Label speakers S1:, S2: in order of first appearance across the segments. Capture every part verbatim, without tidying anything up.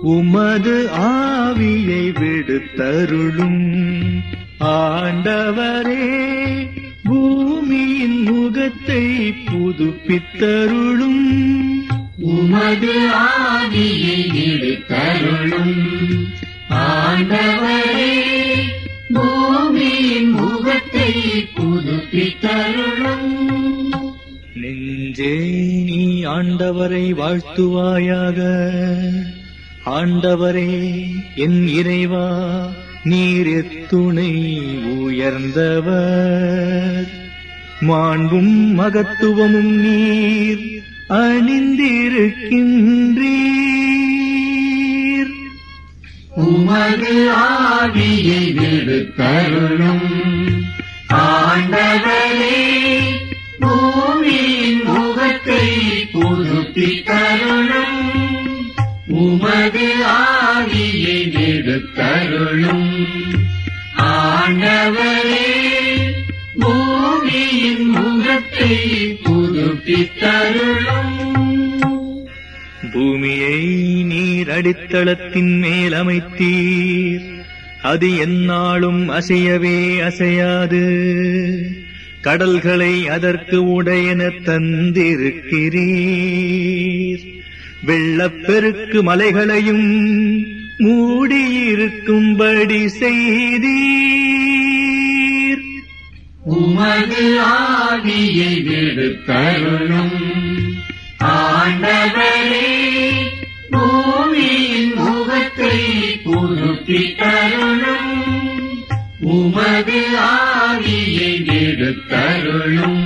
S1: உமது ஆவியை விடுத்தருளும் ஆண்டவரே, பூமியின் முகத்தை புதுப்பித்தருளும்.
S2: உமது ஆவியை விடுத்தருளும் ஆண்டவரே, பூமியின் முகத்தை புதுப்பித்தருளும்.
S1: நெஞ்சே நீ ஆண்டவரை வாழ்த்துவாயாக. ஆண்டவரே என் இறைவா, நீர் எத்துணை உயர்ந்தவர். மாண்பும் மகத்துவமும் நீர் அணிந்திருக்கின்றீர்.
S2: உமது ஆவியை விடுத்தருளும் ஆண்டவரே, பூமியின் முகத்தை புதுப்பித்தருளும். உமது ஆவியை விடுத்தருளும் ஆண்டவரே, பூமியின் முகத்தை புதுப்பித்தருளும்.
S1: பூமியை நீர் அடித்தளத்தின் மேல் அமைத்தீர், அது எந்நாளும் அசையவே அசையாது. கடல்களை அதற்கு உடையென தந்திருக்கிறீர். வெள்ளப்பெருக்கு மலைகளையும் மூடியிருக்கும்படி செய்தீர்.
S2: உமது ஆவியை விடுத்தருளும் ஆண்டவரே, பூமியின் முகத்தை புதுப்பித்தருளும். உமது ஆவியை விடுத்தருளும்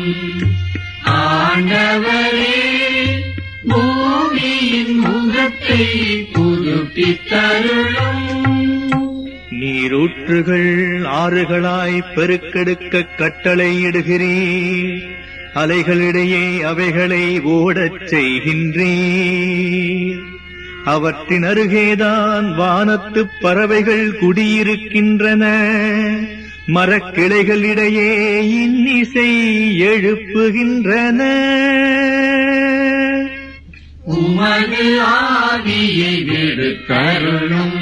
S2: ஆண்டவரே, பூமியின் முகத்தை புதுப்பித்தருளும்.
S1: நீரூற்றுகள் ஆறுகளாய் பெருக்கெடுக்க கட்டளையிடுகிறீர். அலைகளிடையே அவைகளை ஓடச் செய்கின்றீர். அவற்றின் அருகேதான் வானத்துப் பறவைகள் குடியிருக்கின்றன. மரக்கிளைகளிடையே இன்னிசை எழுப்புகின்றன.
S2: உமது ஆவியை விடுத்தருளும்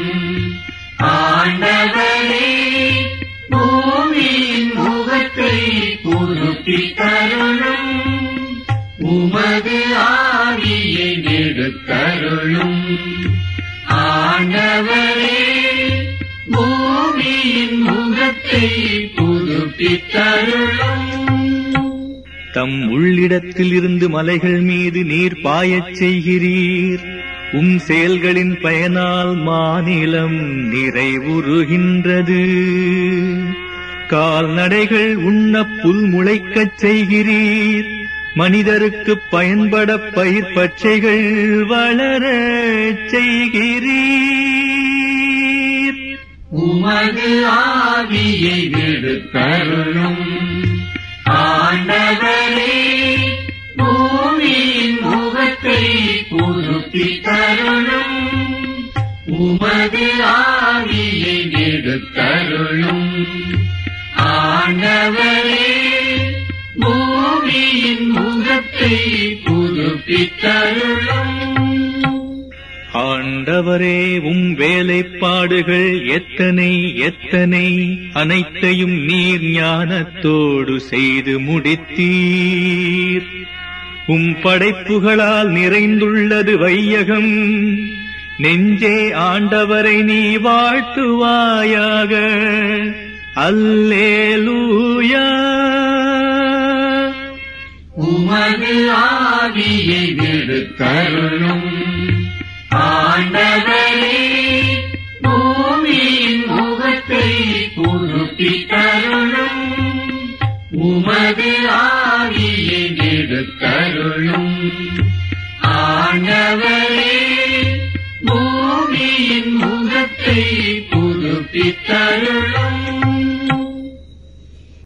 S2: ஆண்டவரே, பூமியின் முகத்தை புதுப்பித்தருளும். உமது ஆவியை விடுத்தருளும் ஆண்டவரே, பூமியின் முகத்தை புதுப்பித்தருளும்.
S1: தம் உள்ளிடத்தில் இருந்து மலைகள் மீது நீர் பாயச் செய்கிறீர். உம் செயல்களின் பயனால் மாநிலம் நிறைவுறுகின்றது. கால்நடைகள் உண்ண புல் முளைக்கச் செய்கிறீர். மனிதருக்கு பயன்பட பயிர் பச்சைகள் வளரச் செய்கிறீர்.
S2: உமது ஆவியை விடுத்தருளும் ஆண்டவரே, பூமியின் முகத்தை புதுப்பித்தருளும். உமது ஆவியை விடுத்தருளும் ஆண்டவரே, பூமியின் முகத்தை புதுப்பித்தருளும்.
S1: ஆண்டவரே, உம் வேலைப்பாடுகள் எத்தனை எத்தனை, அனைத்தையும் நீர் ஞானத்தோடு செய்து முடித்தீர். உம் படைப்புகளால் நிறைந்துள்ளது வையகம். நெஞ்சே ஆண்டவரை நீ வாழ்த்துவாயாக. அல்லேலூயா.
S2: உமது ஆவியை விடுத்தருளும் ஆண்டவரே, பூமியின் முகத்தை புதுப்பித்தருளும். உமது ஆவியை விடுத்தருளும் ஆண்டவரே, பூமியின் முகத்தை புதுப்பித்தருளும்.